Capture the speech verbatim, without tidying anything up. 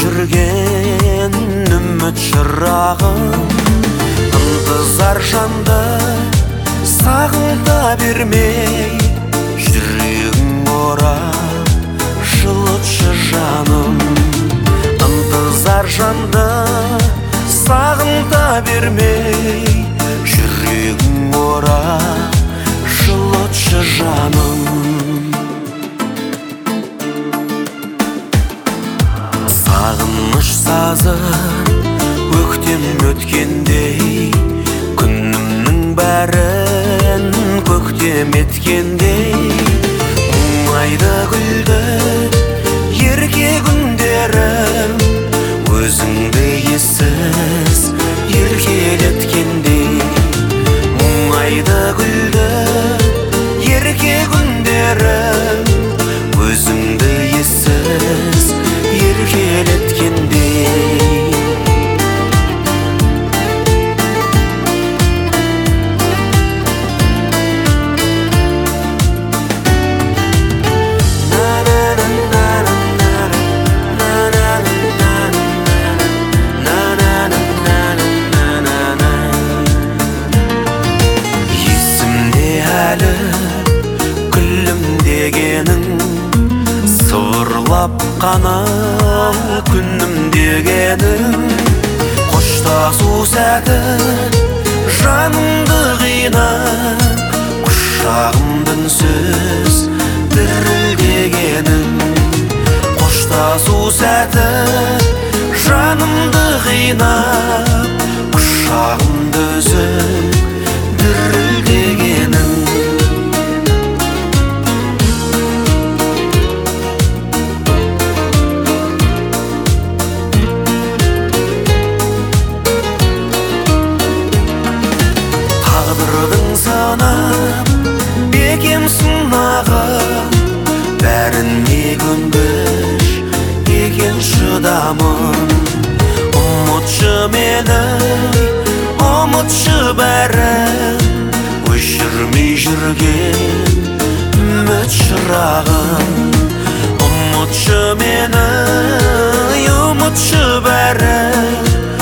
жүрген үміт шырағым, ынтызар жанды сағынта бермей, жүрегің орап жылытшы жаным. Ынтызар жанды сағынта бермей, жүрегің орап жылытшы жаным. Сағыныш сазы өктем өткендей, күнімнің бәрін көктем еткендей, мұңайды күлді ерке күндерім, өзіңді ессіз еркелеткендей. Мұңайды күлді ерке күндерім, өзіңді ессіз еркелеткендей. Есімде әлі күлімдегенің, сыбырлап қана күнім дегенің, қоштасу сәті жанымды қинап, құшағымды үнсіз дірілдегенің. Қоштасу сәті жанымды қинап, құшағымды үзіп дірілдегенің. Тағдырдың санап бекем сынағын, бәріне көнгіш екен шыдамын. Ұмытшы мені, ұмытшы бәрін, өшірмей жүрген үміт шырағын. Ұмытшы мені, ұмытшы бәрін,